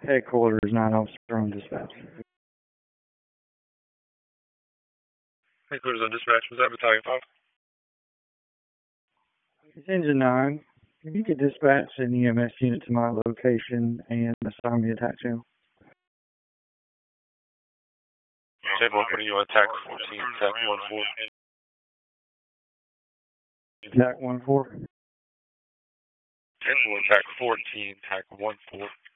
Headquarters, 9 Officer on dispatch. Headquarters on dispatch, was that Battalion 5? It's Engine 9. If you could dispatch an EMS unit to my location and assign me a TAC channel. Table, what are you on TAC 14, TAC 14? TAC 14. 10 TAC 14, TAC 14.